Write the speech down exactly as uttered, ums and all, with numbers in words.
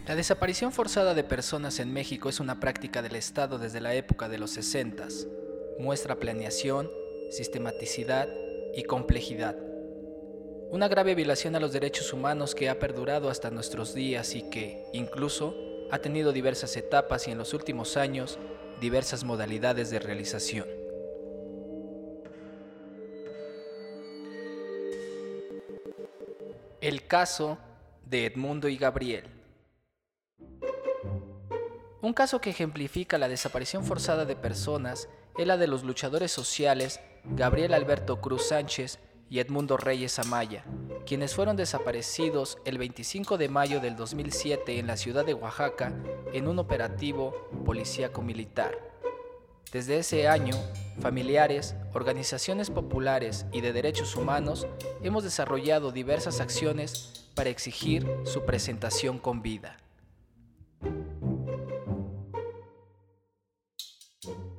La desaparición forzada de personas en México es una práctica del Estado desde la época de los sesentas. Muestra planeación, sistematicidad y complejidad. Una grave violación a los derechos humanos que ha perdurado hasta nuestros días y que, incluso, ha tenido diversas etapas y en los últimos años, diversas modalidades de realización. El caso de Edmundo y Gabriel. Un caso que ejemplifica la desaparición forzada de personas es la de los luchadores sociales Gabriel Alberto Cruz Sánchez y Edmundo Reyes Amaya, quienes fueron desaparecidos el veinticinco de mayo del dos mil siete en la ciudad de Oaxaca en un operativo policíaco militar. Desde ese año, familiares, organizaciones populares y de derechos humanos hemos desarrollado diversas acciones para exigir su presentación con vida.